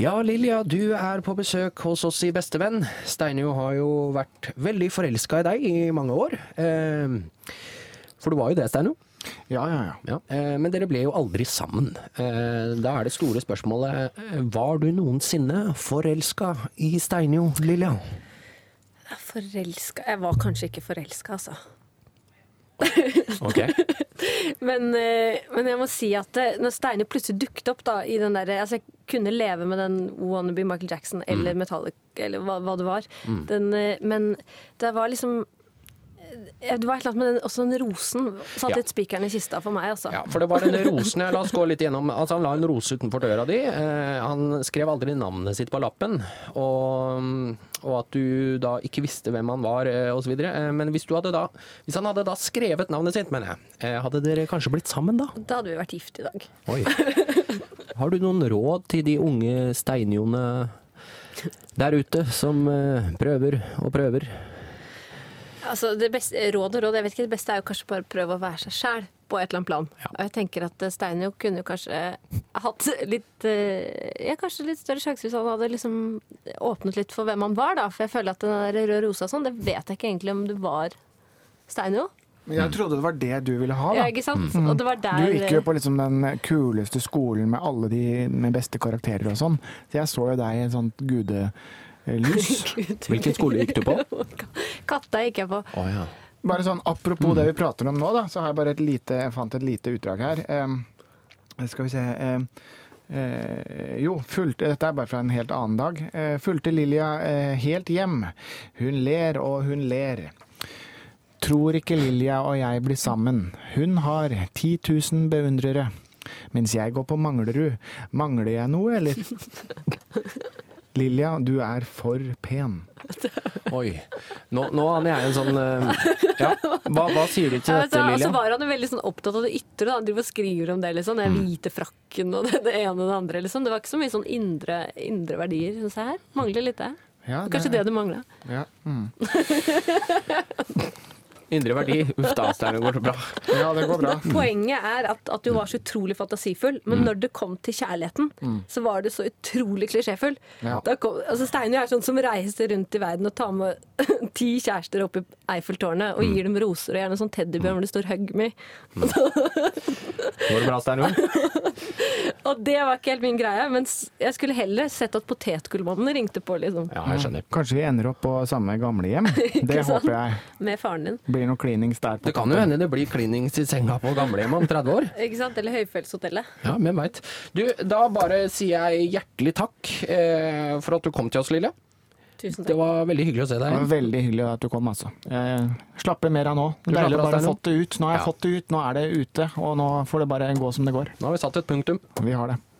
Ja, Lilja, du på besøk hos oss i Bestevenn. Steinjo har jo vært veldig forelsket i deg i mange år. For du var jo det, Steinjo. Ja. Men dere ble jo aldri sammen. Da det store spørsmålet, var du noensinne forelsket i Steinjo, Lilja? Forelsket? Jeg var kanskje ikke forelsket, altså. Ok. Men jeg må si at når Steinjo plutselig dukket opp da, i den der, altså jeg kunne leve med den Wannabe Michael Jackson eller Metallica eller hva det var. Men det var liksom det var et eller annet med også den rosen satt litt spikeren i kista for meg altså. Ja, for det var den rosen, la oss gå litt gjennom, altså han la en rose utenfor døra di, han skrev aldri navnet sitt på lappen, og at du da ikke visste hvem han var, og så videre, men hvis han hadde da skrevet navnet sitt, mener jeg, hadde dere kanskje blitt sammen da? Da hadde vi vært gift i dag. Oi. Har du noen råd til de unge steinjone der ute som prøver og prøver? Altså det beste, råd, jeg vet ikke, det beste jo kanskje bare prøve å være seg selv på et eller annet plan. Ja. Og jeg tenker at Steinjo kunne kanskje hatt litt, kanskje litt større sjanse hvis han hadde liksom åpnet litt for hvem han var da, for jeg føler at den der røde rosa sånn, det vet jeg ikke egentlig om det var Steinjo. Men jeg trodde det var det du ville ha da. Ja, ikke sant? Og det var der... Du gikk jo på liksom den kuleste skolen med alle de med beste karakterer og sånn, så jeg så jo deg i en sånn lys. Hvilken skole gikk du på? Katta gikk jeg på. Ja. Bare sånn, apropos det vi prater om nå da, så har jeg bare jeg fant et lite utdrag her. Skal vi se... dette bare fra en helt annen dag. Fulgte Lilja helt hjem. Hun ler og hun ler. Tror ikke Lilja og jeg blir sammen. Hun har 10 000 beundrere. Mens jeg går på Manglerud. Mangler jeg noe, eller? Lilja, du for pen. Oi. Nå er jeg en sånn... Hva sier du til dette, Lilja? Så var han veldig sånn opptatt av det ytre. Han driver og skriver om det, liksom. Den hvite frakken og det ene og det andre. Liksom. Det var ikke så mye sånn indre verdier, synes jeg her. Mangler litt det. Ja, kanskje det du mangler. Ja. Indre verdi, da, Stein, går det bra. Ja, det går bra. Poenget at du var så utrolig fantasifull, men når det kom til kjærligheten, så var det så utrolig klisjéfull. Ja. Steinjo sånn som reiser rundt i verden og tar med 10 kjærester opp i Eiffeltårnet og gir dem roser, og gjerne sånn teddybjørn hvor det står hug me. Går det bra, Steinjo? Og det var ikke helt min greie, men jeg skulle heller sett at potetgullmannen ringte på, liksom. Ja, jeg skjønner. Kanskje vi ender opp på samme gamlehjem. Det håper jeg. Med faren din. Blir noe cleanings der. Det kan jo hende det blir cleanings i senga på gamlehjem om 30 år. Ikke sant? Eller Høyfjellshotellet. Ja, hvem vet. Du, da bare sier jeg hjertelig takk for at du kom til oss, Lilja. Tusen takk. Det var veldig hyggelig å se deg. Det var veldig hyggelig at du kom, altså. Jeg slapper mer av nå. Det er deilig å bare fått det ut. Nå har jeg fått det ut, nå det ute, og nå får det bare gå som det går. Nå har vi satt et punktum. Vi har det.